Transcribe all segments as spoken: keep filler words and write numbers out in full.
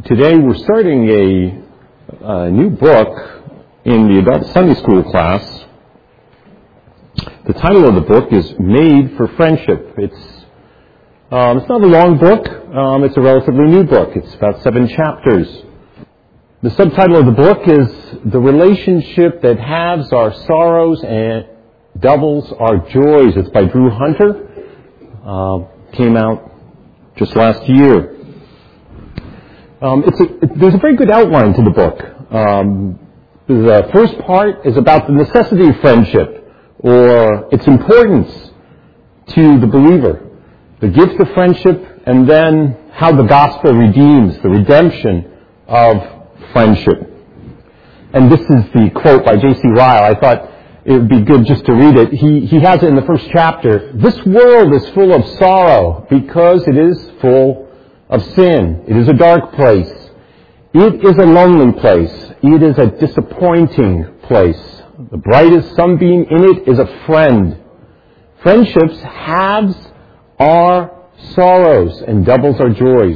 Today we're starting a, a new book in the adult Sunday school class. The title of the book is Made for Friendship. It's um, it's not a long book. Um, it's a relatively new book. It's about seven chapters. The subtitle of the book is The Relationship That Halves Our Sorrows and Doubles Our Joys. It's by Drew Hunter. Uh, came out just last year. Um, it's a, it, there's a very good outline to the book. Um, the first part is about the necessity of friendship, or its importance to the believer, the gift of friendship, and then how the gospel redeems, the redemption of friendship. And this is the quote by J C Ryle. I thought it would be good just to read it. He, he has it in the first chapter. This world is full of sorrow because it is full of sin. It is a dark place. It is a lonely place. It is a disappointing place. The brightest sunbeam in it is a friend. Friendships halves our sorrows and doubles our joys.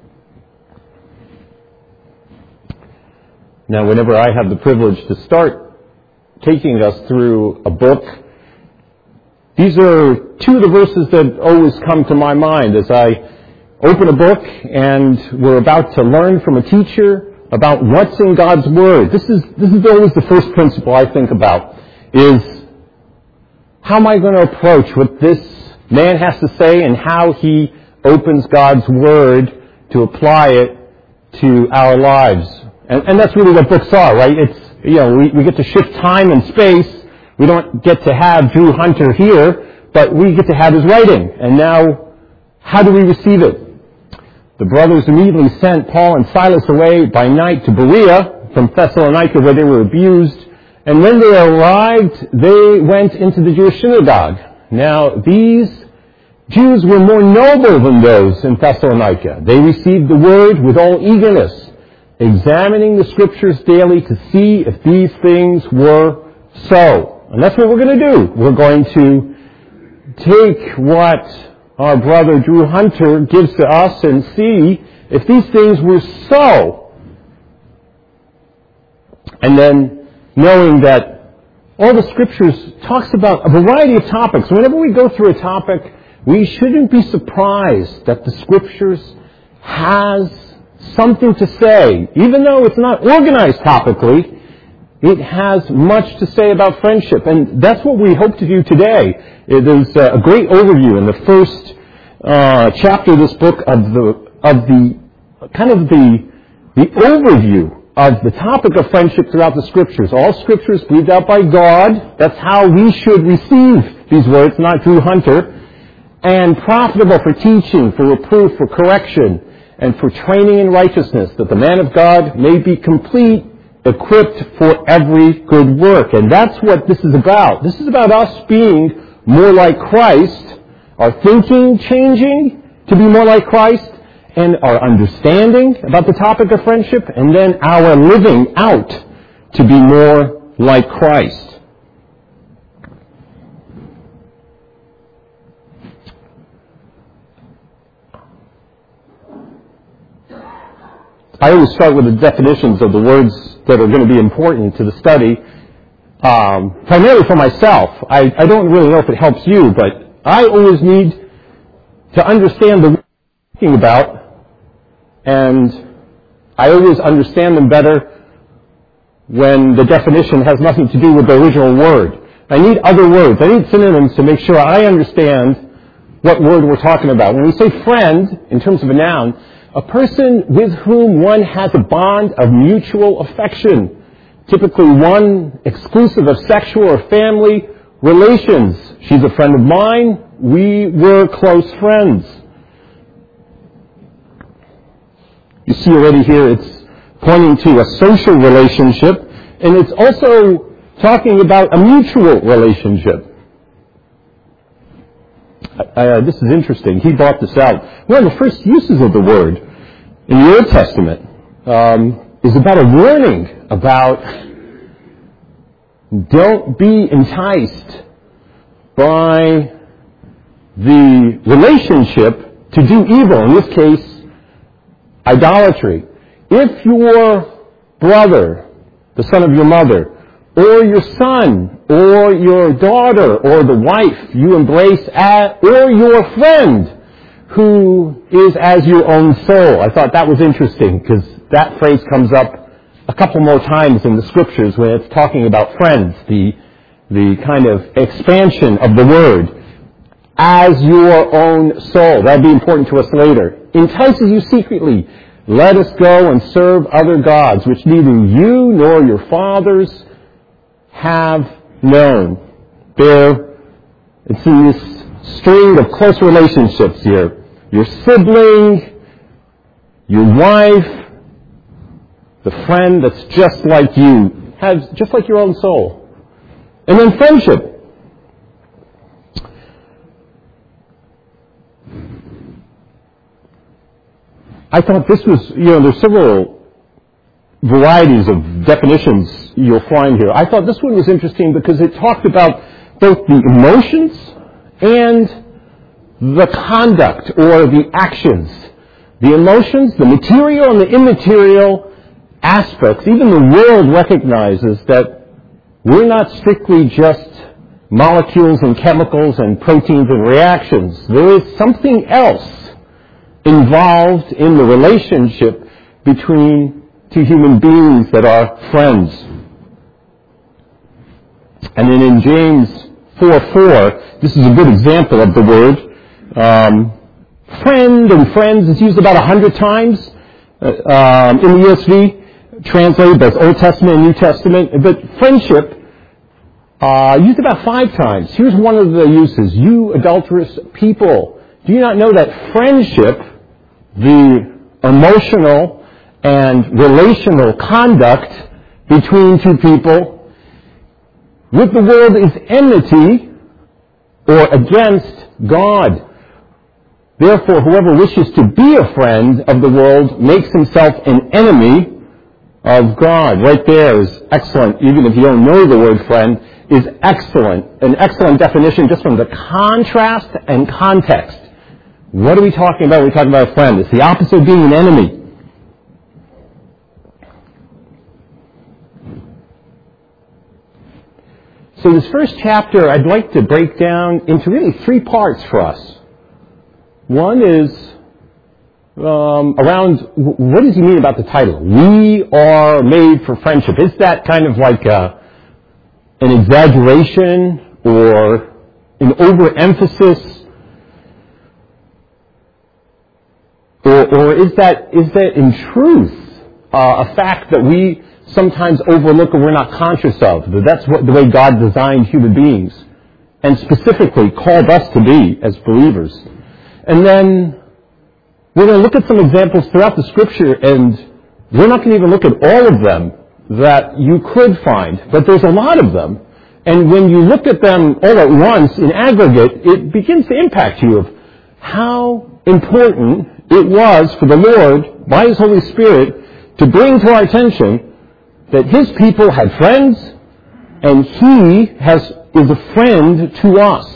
Now, whenever I have the privilege to start taking us through a book, these are two of the verses that always come to my mind as I open a book and we're about to learn from a teacher about what's in God's Word. This is this is always the first principle I think about, is how am I going to approach what this man has to say and how he opens God's Word to apply it to our lives. And, and that's really what books are, right? It's, you know, we, we get to shift time and space. We don't get to have Drew Hunter here, but we get to have his writing. And now, how do we receive it? The brothers immediately sent Paul and Silas away by night to Berea from Thessalonica, where they were abused. And when they arrived, they went into the Jewish synagogue. Now, these Jews were more noble than those in Thessalonica. They received the word with all eagerness, examining the scriptures daily to see if these things were so. And that's what we're going to do. We're going to take what our brother Drew Hunter gives to us and see if these things were so. And then knowing that all the scriptures talks about a variety of topics. Whenever we go through a topic, we shouldn't be surprised that the scriptures has something to say. Even though it's not organized topically, it has much to say about friendship. And that's what we hope to do today. There's a great overview in the first uh, chapter of this book of the of the kind of the the overview of the topic of friendship throughout the scriptures. All scriptures breathed out by God. That's how we should receive these words, not Drew Hunter. And profitable for teaching, for reproof, for correction, and for training in righteousness, that the man of God may be complete, equipped for every good work. And that's what this is about. This is about us being more like Christ, our thinking changing to be more like Christ, and our understanding about the topic of friendship, and then our living out to be more like Christ. I always start with the definitions of the words that are going to be important to the study, um, primarily for myself. I, I don't really know if it helps you, but I always need to understand the words I'm talking about, and I always understand them better when the definition has nothing to do with the original word. I need other words. I need synonyms to make sure I understand what word we're talking about. When we say friend, in terms of a noun, a person with whom one has a bond of mutual affection, typically one exclusive of sexual or family relations. She's a friend of mine. We were close friends. You see already here it's pointing to a social relationship, and it's also talking about a mutual relationship. Uh, this is interesting. He brought this out. One of the first uses of the word in the Old Testament um, is about a warning about don't be enticed by the relationship to do evil. In this case, idolatry. If your brother, the son of your mother, or your son, or your daughter, or the wife you embrace, at, or your friend who is as your own soul. I thought that was interesting because that phrase comes up a couple more times in the scriptures when it's talking about friends, the, the kind of expansion of the word. As your own soul. That'll be important to us later. Entices you secretly. Let us go and serve other gods, which neither you nor your fathers have known. There, it's in this string of close relationships here. Your sibling, your wife, the friend that's just like you, has just like your own soul. And then friendship. I thought this was, you know, there's several varieties of definitions you'll find here. I thought this one was interesting because it talked about both the emotions and the conduct or the actions. The emotions, the material and the immaterial aspects. Even the world recognizes that we're not strictly just molecules and chemicals and proteins and reactions. There is something else involved in the relationship between two human beings that are friends. And then in James four four, this is a good example of the word. Um, friend and friends is used about a hundred times uh, um, in the E S V, translated both Old Testament and New Testament. But friendship uh, used about five times. Here's one of the uses. You adulterous people, do you not know that friendship, the emotional and relational conduct between two people, with the world is enmity or against God. Therefore, whoever wishes to be a friend of the world makes himself an enemy of God. Right there is excellent, even if you don't know the word friend, is excellent. An excellent definition just from the contrast and context. What are we talking about when we talk about a friend? It's the opposite of being an enemy. So this first chapter I'd like to break down into really three parts for us. One is um, around what does he mean about the title? We are made for friendship. Is that kind of like a, an exaggeration or an overemphasis? Or, or is that is that in truth uh, a fact that we sometimes overlook or we're not conscious of? That that's what the way God designed human beings, and specifically called us to be as believers. And then we're going to look at some examples throughout the Scripture, and we're not going to even look at all of them that you could find, but there's a lot of them. And when you look at them all at once in aggregate, it begins to impact you of how important it was for the Lord, by His Holy Spirit, to bring to our attention that His people had friends, and He has is a friend to us.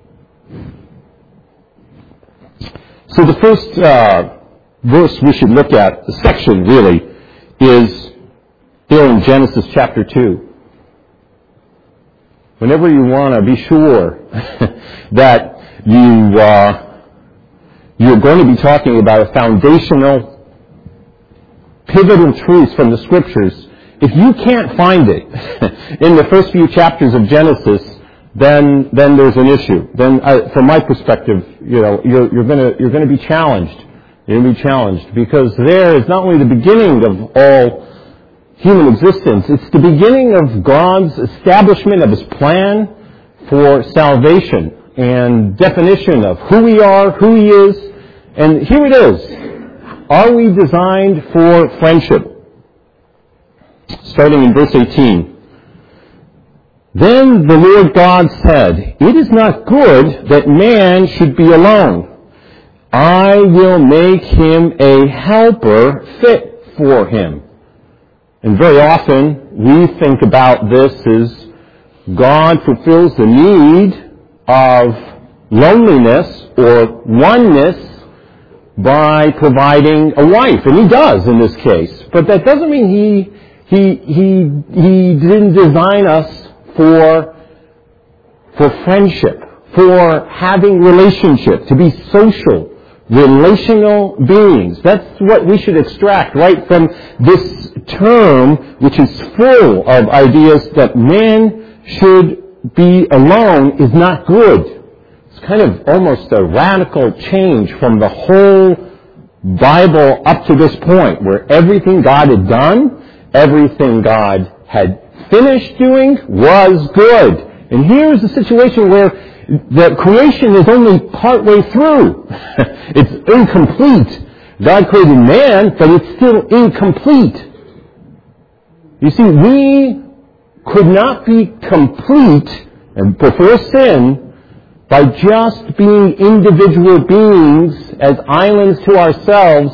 So the first uh, verse we should look at, the section really, is there in Genesis chapter two. Whenever you want to be sure that you... Uh, You're going to be talking about a foundational, pivotal truth from the Scriptures. If you can't find it in the first few chapters of Genesis, then then there's an issue. Then, uh, from my perspective, you know, you're, you're going to you're going to be challenged. You're going to be challenged because there is not only the beginning of all human existence; it's the beginning of God's establishment of His plan for salvation and definition of who we are, who He is. And here it is. Are we designed for friendship? Starting in verse eighteen. Then the Lord God said, "It is not good that man should be alone. I will make him a helper fit for him." And very often we think about this as God fulfills the need of loneliness or oneness by providing a wife, and he does in this case. But that doesn't mean he he he he didn't design us for for friendship, for having relationship, to be social, relational beings. That's what we should extract right from this term, which is full of ideas that man should be alone is not good. It's kind of almost a radical change from the whole Bible up to this point, where everything God had done, everything God had finished doing was good. And here's a situation where the creation is only partway through. It's incomplete. God created man, but it's still incomplete. You see, we could not be complete and before sin by just being individual beings as islands to ourselves,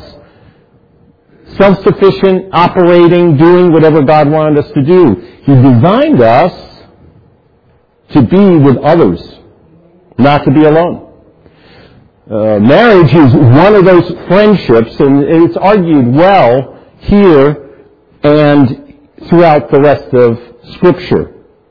self-sufficient, operating, doing whatever God wanted us to do. He designed us to be with others, not to be alone. Uh, marriage is one of those friendships, and it's argued well here and throughout the rest of Scripture.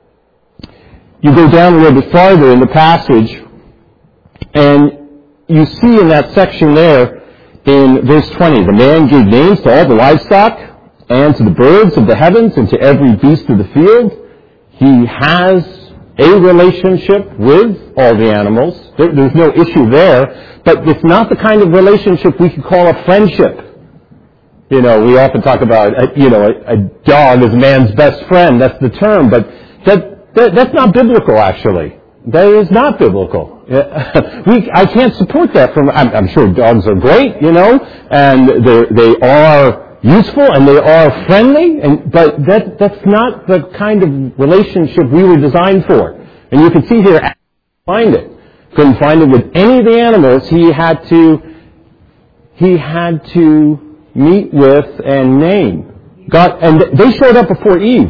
You go down a little bit farther in the passage, and you see in that section there, in verse twenty, the man gave names to all the livestock, and to the birds of the heavens, and to every beast of the field. He has a relationship with all the animals. There, there's no issue there, but it's not the kind of relationship we could call a friendship. You know, we often talk about, you know, a, a dog is man's best friend. That's the term, but that That, that's not biblical, actually. That is not biblical. we, I can't support that. From I'm, I'm sure dogs are great, you know, and they are useful and they are friendly, and but that that's not the kind of relationship we were designed for. And you can see here, find it. Couldn't find it with any of the animals. He had to he had to meet with and name God, and they showed up before Eve.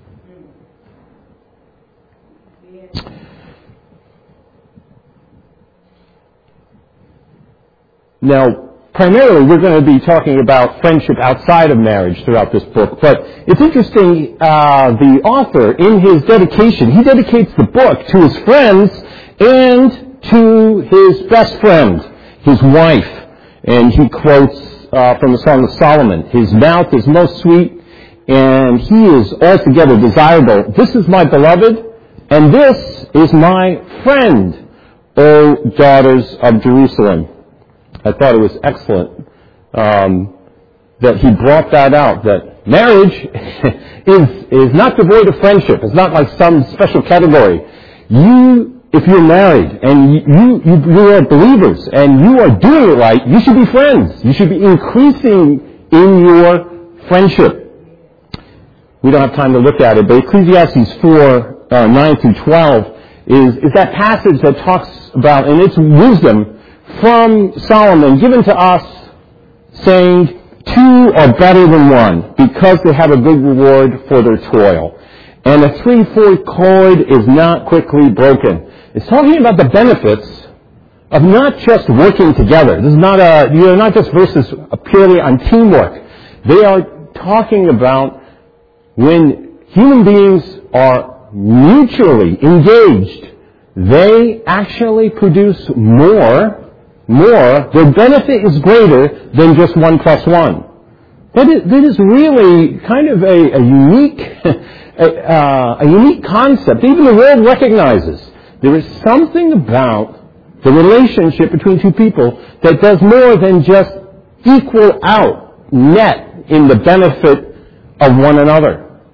Now, primarily, we're going to be talking about friendship outside of marriage throughout this book, but it's interesting, uh, the author, in his dedication, he dedicates the book to his friends and to his best friend, his wife, and he quotes uh, from the Song of Solomon, "His mouth is most sweet, and he is altogether desirable. This is my beloved, and this is my friend, O daughters of Jerusalem." I thought it was excellent um, that he brought that out, that marriage is is not devoid of friendship. It's not like some special category. You, if you're married and you, you, you are believers and you are doing it right, you should be friends. You should be increasing in your friendship. We don't have time to look at it, but Ecclesiastes four, uh, nine through twelve is, is that passage that talks about, and it's wisdom from Solomon given to us, saying, two are better than one, because they have a good reward for their toil. And a three-fold cord is not quickly broken. It's talking about the benefits of not just working together. This is not a, you know, not just verses purely on teamwork. They are talking about when human beings are mutually engaged, they actually produce more More, their benefit is greater than just one plus one. That is, that is really kind of a, a unique, a, uh, a unique concept. Even the world recognizes there is something about the relationship between two people that does more than just equal out, net in the benefit of one another.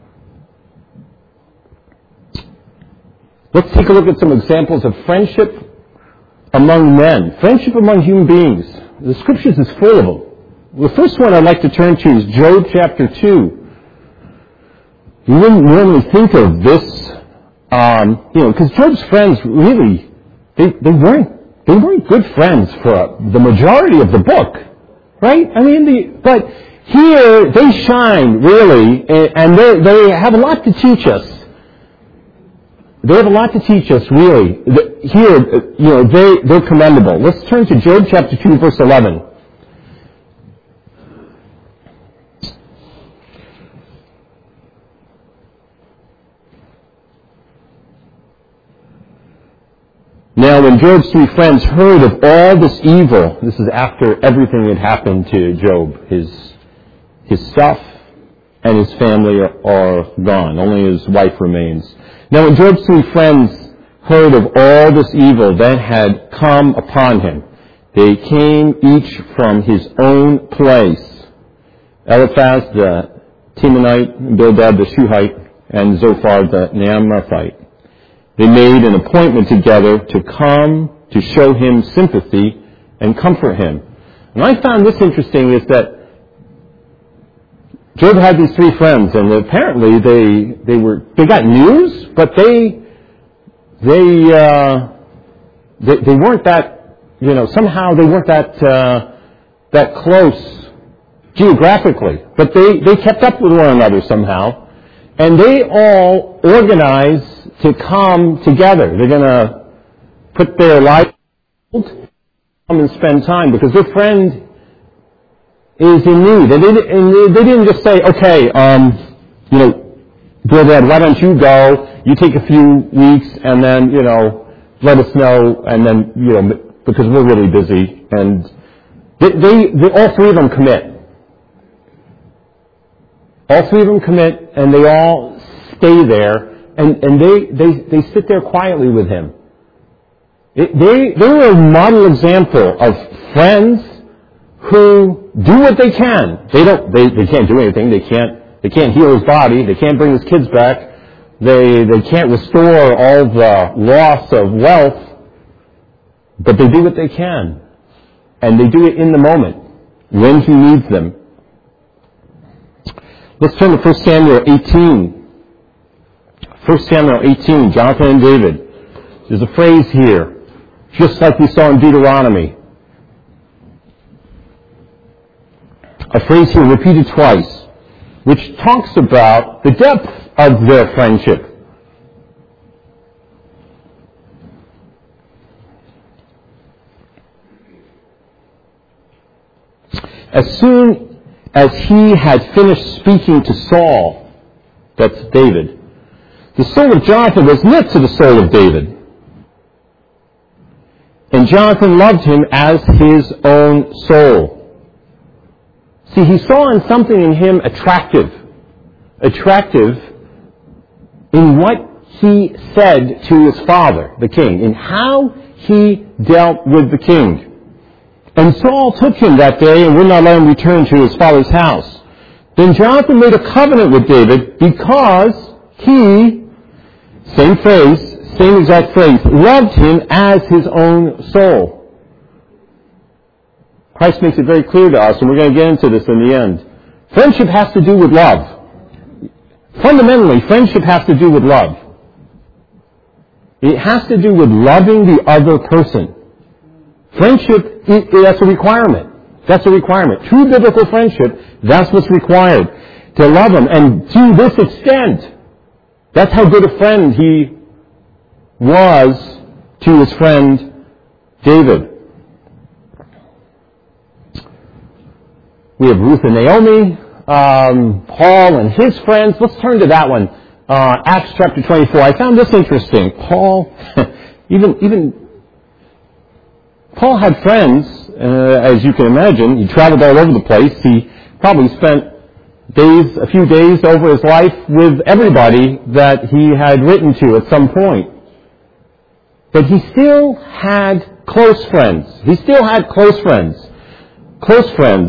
Let's take a look at some examples of friendship among men, friendship among human beings. The Scriptures is full of them. The first one I'd like to turn to is Job chapter two. You wouldn't normally think of this, um, you know, because Job's friends really, they, they weren't, they weren't good friends for the majority of the book, right? I mean, the, but here they shine really, and they, they have a lot to teach us. They have a lot to teach us, really. Here, you know, they, they're commendable. Let's turn to Job chapter two, verse eleven. Now, when Job's three friends heard of all this evil, this is after everything had happened to Job. His, his stuff and his family are, are gone. Only his wife remains. Now, when Job's three friends heard of all this evil that had come upon him, they came each from his own place. Eliphaz the Temanite, Bildad the Shuhite, and Zophar the Naamathite. They made an appointment together to come to show him sympathy and comfort him. And I found this interesting is that Job had these three friends, and apparently they they were they got news, but they they uh, they, they weren't that you know somehow they weren't that uh, that close geographically, but they they kept up with one another somehow, and they all organized to come together. They're going to put their life come and spend time because their friend is in need. And they, and they didn't just say, okay, um, you know, Bildad, why don't you go? You take a few weeks and then, you know, let us know. And then, you know, because we're really busy. And they, they, they all three of them commit. All three of them commit, and they all stay there. And, and they, they, they sit there quietly with him. It, they, they were a model example of friends who do what they can. They don't, they, they can't do anything. They can't, they can't heal his body. They can't bring his kids back. They, they can't restore all the loss of wealth. But they do what they can. And they do it in the moment, when he needs them. Let's turn to First Samuel eighteen. First Samuel eighteen, Jonathan and David. There's a phrase here, just like we saw in Deuteronomy. A phrase here repeated twice, which talks about the depth of their friendship. As soon as he had finished speaking to Saul, that's David, the soul of Jonathan was knit to the soul of David. And Jonathan loved him as his own soul. See, he saw in something in him attractive. Attractive in what he said to his father, the king, in how he dealt with the king. And Saul took him that day and would not let him return to his father's house. Then Jonathan made a covenant with David because he, same phrase, same exact phrase, loved him as his own soul. Christ makes it very clear to us, and we're going to get into this in the end. Friendship has to do with love. Fundamentally, friendship has to do with love. It has to do with loving the other person. Friendship, it, that's a requirement. That's a requirement. True biblical friendship, that's what's required. To love them. And to this extent, that's how good a friend he was to his friend David. We have Ruth and Naomi, um, Paul and his friends. Let's turn to that one. Uh, Acts chapter twenty-four. I found this interesting. Paul, even even Paul had friends, uh, as you can imagine. He traveled all over the place. He probably spent days, a few days over his life with everybody that he had written to at some point. But he still had close friends. He still had close friends. Close friends.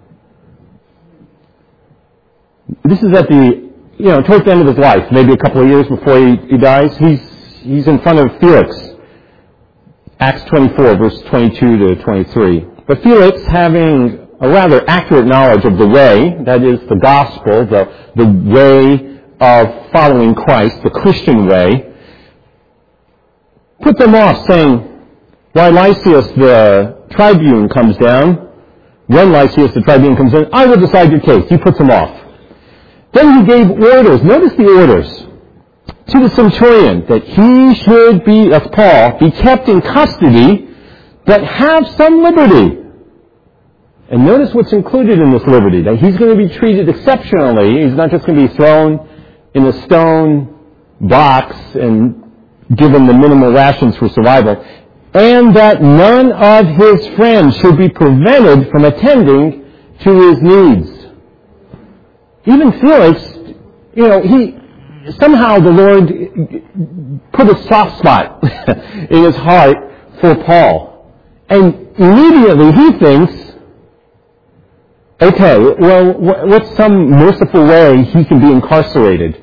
This is at the, you know, towards the end of his life, maybe a couple of years before he, he dies. He's, he's in front of Felix. Acts twenty-four, verse twenty-two to twenty-three. But Felix, having a rather accurate knowledge of the way, that is the gospel, the, the way of following Christ, the Christian way, put them off, saying, why Lysias the tribune comes down, when Lysias the tribune comes in, I will decide your case. He puts them off. Then he gave orders, notice the orders, to the centurion, that he should be, as Paul, be kept in custody, but have some liberty. And notice what's included in this liberty, that he's going to be treated exceptionally. He's not just going to be thrown in a stone box and given the minimal rations for survival. and that none of his friends should be prevented from attending to his needs. Even Felix, you know, he somehow the Lord put a soft spot in his heart for Paul. And immediately he thinks, okay, well, what's some merciful way he can be incarcerated?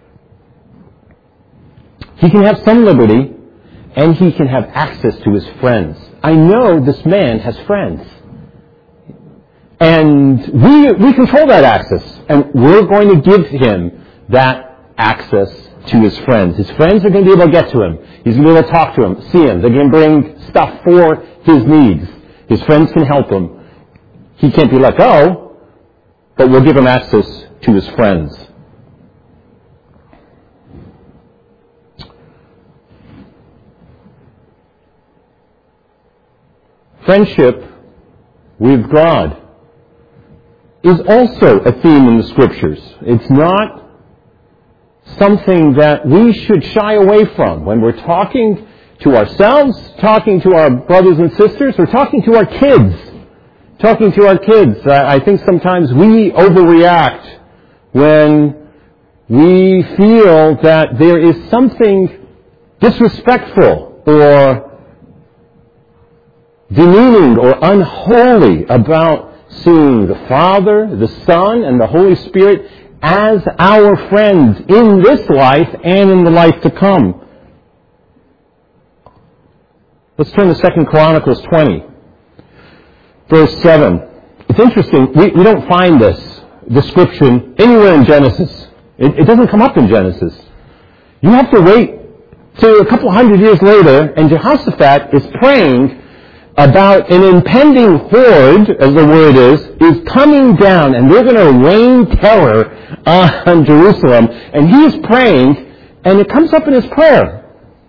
He can have some liberty, and he can have access to his friends. I know this man has friends. And we we control that access. And we're going to give him that access to his friends. His friends are going to be able to get to him. He's going to be able to talk to him, see him. They're going to bring stuff for his needs. His friends can help him. He can't be let go, but we'll give him access to his friends. Friendship with God is also a theme in the Scriptures. It's not something that we should shy away from when we're talking to ourselves, talking to our brothers and sisters, or talking to our kids. Talking to our kids. I think sometimes we overreact when we feel that there is something disrespectful or demeaning or unholy about seeing the Father, the Son, and the Holy Spirit as our friends in this life and in the life to come. Let's turn to Second Chronicles twenty, verse seven. It's interesting, we, we don't find this description anywhere in Genesis. It, it doesn't come up in Genesis. You have to wait till a couple hundred years later, and Jehoshaphat is praying about an impending horde, as the word is, is coming down, and they're going to rain terror on Jerusalem. And he's praying, and it comes up in his prayer.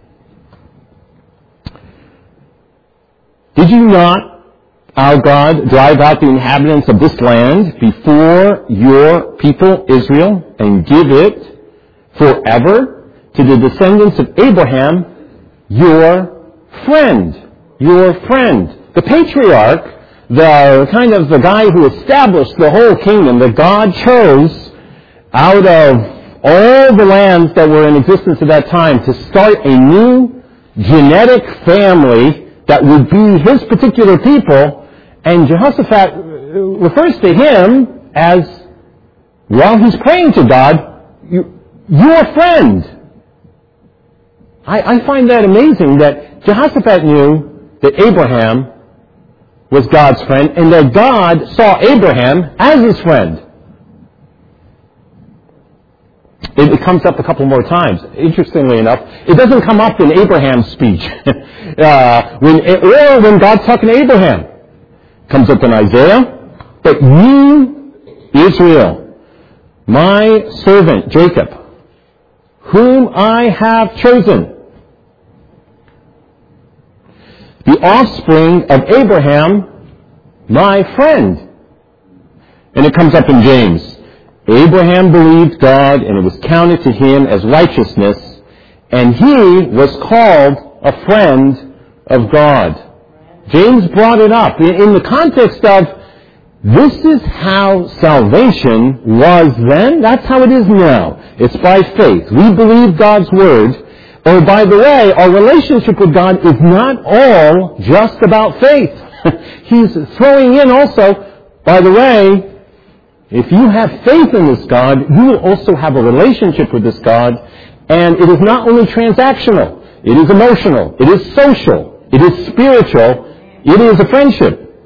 Did you not, our God, drive out the inhabitants of this land before your people Israel, and give it forever to the descendants of Abraham, your friend? Your friend. The patriarch, the kind of the guy who established the whole kingdom that God chose out of all the lands that were in existence at that time to start a new genetic family that would be his particular people. And Jehoshaphat refers to him as, while he's praying to God, your friend. I, I find that amazing that Jehoshaphat knew that Abraham was God's friend, and that God saw Abraham as his friend. It, it comes up a couple more times. Interestingly enough, it doesn't come up in Abraham's speech, uh, when, or when God's talking to Abraham. It comes up in Isaiah. But you, Israel, my servant Jacob, whom I have chosen, the offspring of Abraham, my friend. And it comes up in James. Abraham believed God, and it was counted to him as righteousness, and he was called a friend of God. James brought it up in the context of, this is how salvation was then, that's how it is now. It's by faith. We believe God's word. Oh, by the way, our relationship with God is not all just about faith. He's throwing in also, by the way, if you have faith in this God, you will also have a relationship with this God, and it is not only transactional, it is emotional, it is social, it is spiritual, it is a friendship.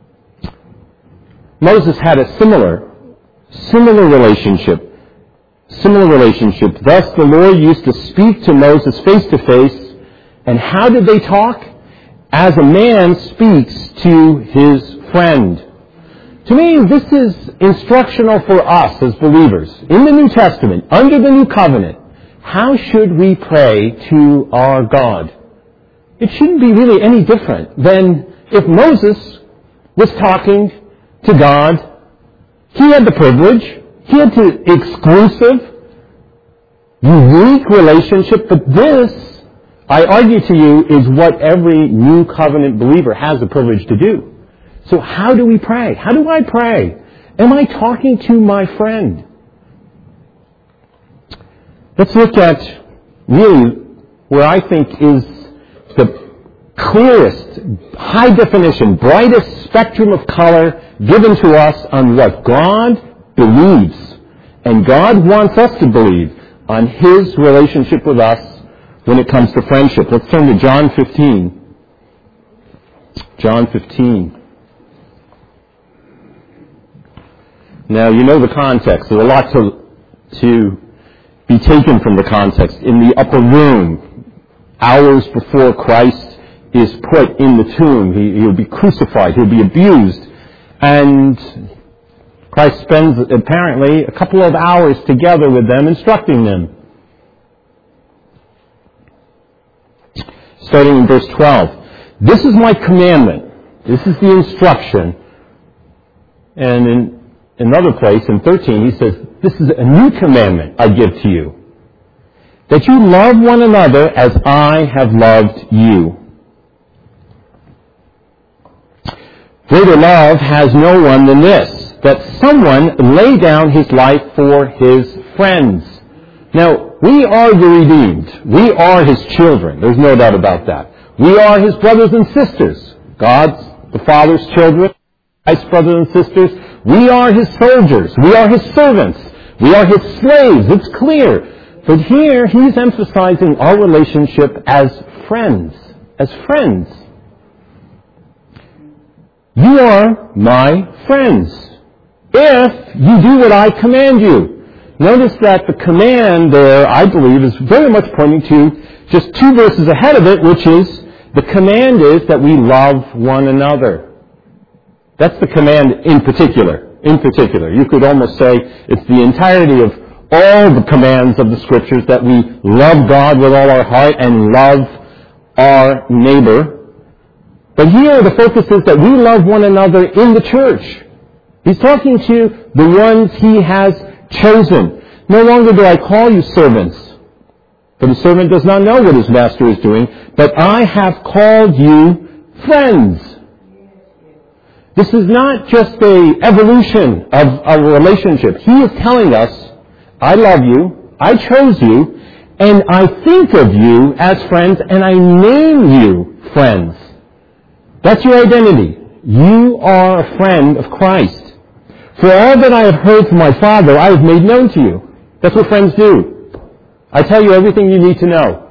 Moses had a similar, similar relationship. Similar relationship. Thus the Lord used to speak to Moses face to face. And how did they talk? As a man speaks to his friend. To me, this is instructional for us as believers. In the New Testament, under the New Covenant, how should we pray to our God? It shouldn't be really any different than if Moses was talking to God. He had the privilege. He had the exclusive, unique relationship, but this I argue to you, is what every new covenant believer has the privilege to do. So how do we pray? How do I pray? Am I talking to my friend? Let's look at really where I think is the clearest, high definition, brightest spectrum of color given to us on what God believes and God wants us to believe on His relationship with us when it comes to friendship. Let's turn to John fifteen. John fifteen. Now, you know the context. There's a lot to, to be taken from the context. In the upper room, hours before Christ is put in the tomb, he, he'll be crucified, he'll be abused, and Christ spends apparently a couple of hours together with them, instructing them. Starting in verse twelve. This is my commandment. This is the instruction. And in another place, in thirteen, he says, this is a new commandment I give to you, that you love one another as I have loved you. Greater love has no one than this, that someone lay down his life for his friends. Now, we are the redeemed. We are His children. There's no doubt about that. We are His brothers and sisters. God's, the Father's children, Christ's brothers and sisters. We are His soldiers. We are His servants. We are His slaves. It's clear. But here, He's emphasizing our relationship as friends. As friends. You are my friends, if you do what I command you. Notice that the command there, I believe, is very much pointing to just two verses ahead of it, which is, the command is that we love one another. That's the command in particular. In particular. You could almost say it's the entirety of all the commands of the Scriptures, that we love God with all our heart and love our neighbor. But here the focus is that we love one another in the church. He's talking to the ones He has chosen. No longer do I call you servants, for the servant does not know what his master is doing, but I have called you friends. This is not just an evolution of a relationship. He is telling us, I love you, I chose you, and I think of you as friends, and I name you friends. That's your identity. You are a friend of Christ. For all that I have heard from my Father, I have made known to you. That's what friends do. I tell you everything you need to know.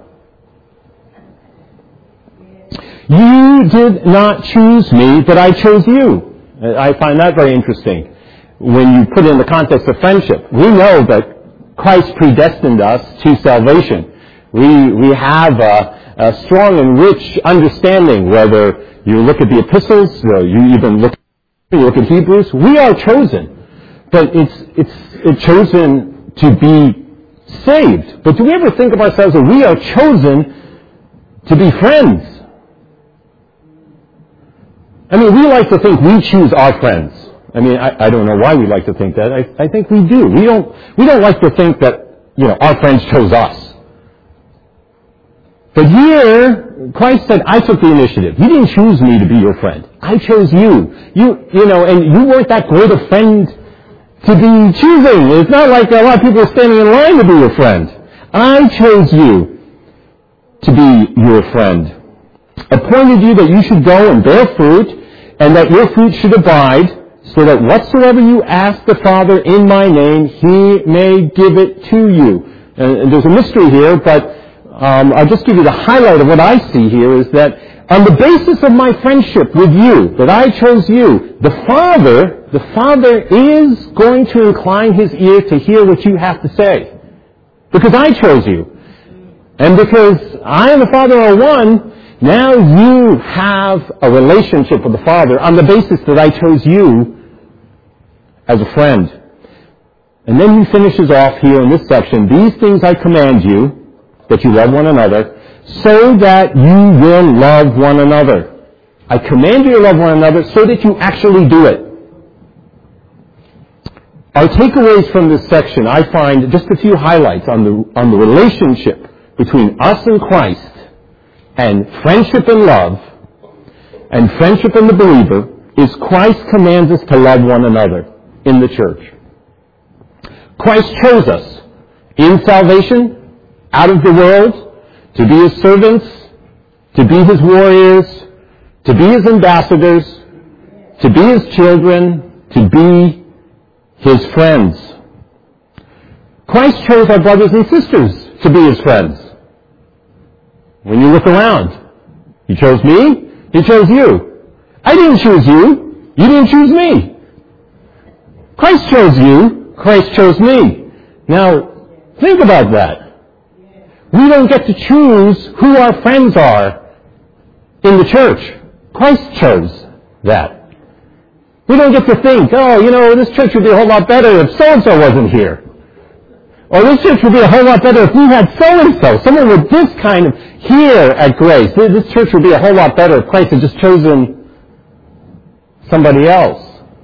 You did not choose me, but I chose you. I find that very interesting when you put it in the context of friendship. We know that Christ predestined us to salvation. We, we have a, a strong and rich understanding, whether you look at the epistles, or you even look You look at Hebrews, we are chosen, but it's it's it's chosen to be saved. But do we ever think of ourselves that we are chosen to be friends? I mean, we like to think we choose our friends. I mean, I, I don't know why we like to think that. I, I think we do. We don't we don't like to think that, you know, our friends chose us. But here, Christ said, I took the initiative. You didn't choose me to be your friend. I chose you. You, you know, and you weren't that great a friend to be choosing. It's not like a lot of people are standing in line to be your friend. I chose you to be your friend. Appointed you that you should go and bear fruit, and that your fruit should abide, so that whatsoever you ask the Father in my name, He may give it to you. And, and there's a mystery here, but Um, I'll just give you the highlight of what I see here, is that on the basis of my friendship with you, that I chose you, the Father, the Father is going to incline His ear to hear what you have to say. Because I chose you. And because I and the Father are one, now you have a relationship with the Father on the basis that I chose you as a friend. And then He finishes off here in this section, these things I command you, that you love one another, so that you will love one another. I command you to love one another so that you actually do it. Our takeaways from this section, I find just a few highlights on the, on the relationship between us and Christ and friendship and love, and friendship in the believer, is Christ commands us to love one another in the church. Christ chose us in salvation, out of the world, to be His servants, to be His warriors, to be His ambassadors, to be His children, to be His friends. Christ chose our brothers and sisters to be His friends. When you look around, He chose me, He chose you. I didn't choose you, you didn't choose me. Christ chose you, Christ chose me. Now, think about that. We don't get to choose who our friends are in the church. Christ chose that. We don't get to think, oh, you know, this church would be a whole lot better if so-and-so wasn't here. Or this church would be a whole lot better if we had so-and-so, someone with this kind of here at Grace. This church would be a whole lot better if Christ had just chosen somebody else.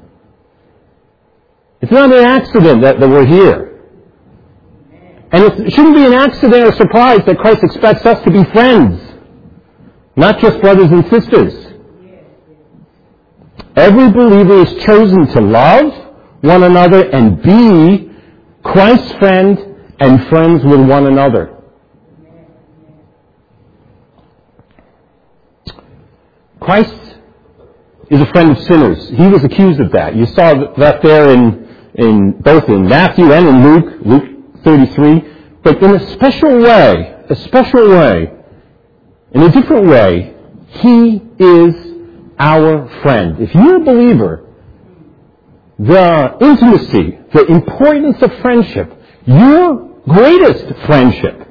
It's not an accident that, that we're here. And it shouldn't be an accident or surprise that Christ expects us to be friends, not just brothers and sisters. Every believer is chosen to love one another and be Christ's friend and friends with one another. Christ is a friend of sinners. He was accused of that. You saw that there in, in both in Matthew and in Luke, Luke thirty-three. But in a special way, a special way, in a different way, He is our friend. If you're a believer, the intimacy, the importance of friendship, your greatest friendship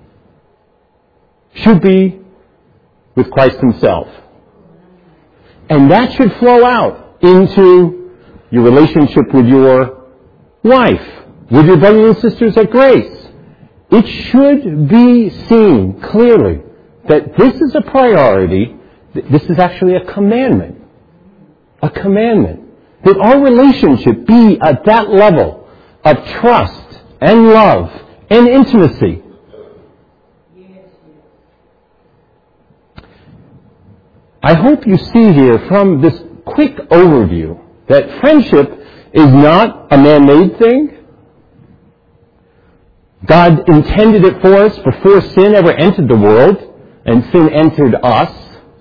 should be with Christ Himself. And that should flow out into your relationship with your wife, with your brothers and sisters at Grace. It should be seen clearly that this is a priority. This is actually a commandment. A commandment. That our relationship be at that level of trust and love and intimacy. I hope you see here from this quick overview that friendship is not a man-made thing. God intended it for us before sin ever entered the world, and sin entered us.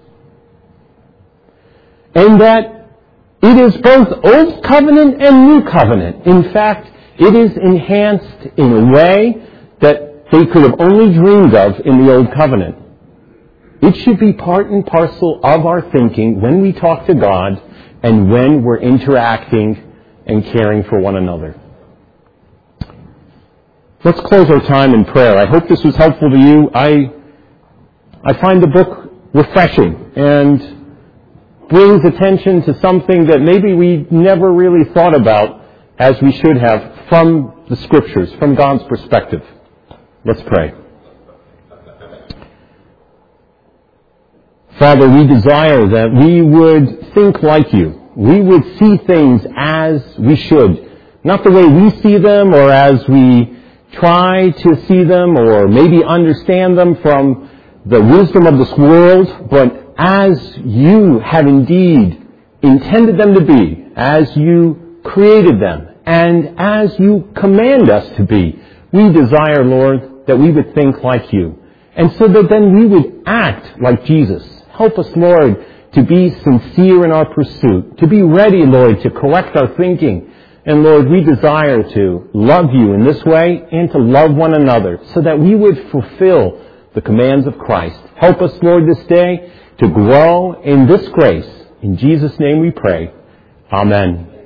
And that it is both Old Covenant and New Covenant. In fact, it is enhanced in a way that they could have only dreamed of in the Old Covenant. It should be part and parcel of our thinking when we talk to God and when we're interacting and caring for one another. Let's close our time in prayer. I hope this was helpful to you. I, I find the book refreshing and brings attention to something that maybe we never really thought about as we should have from the Scriptures, from God's perspective. Let's pray. Father, we desire that we would think like you. We would see things as we should. Not the way we see them or as we try to see them or maybe understand them from the wisdom of this world, but as you have indeed intended them to be, as you created them, and as you command us to be. We desire, Lord, that we would think like you. And so that then we would act like Jesus. Help us, Lord, to be sincere in our pursuit, to be ready, Lord, to correct our thinking. And Lord, we desire to love you in this way and to love one another so that we would fulfill the commands of Christ. Help us, Lord, this day to grow in this grace. In Jesus' name we pray. Amen.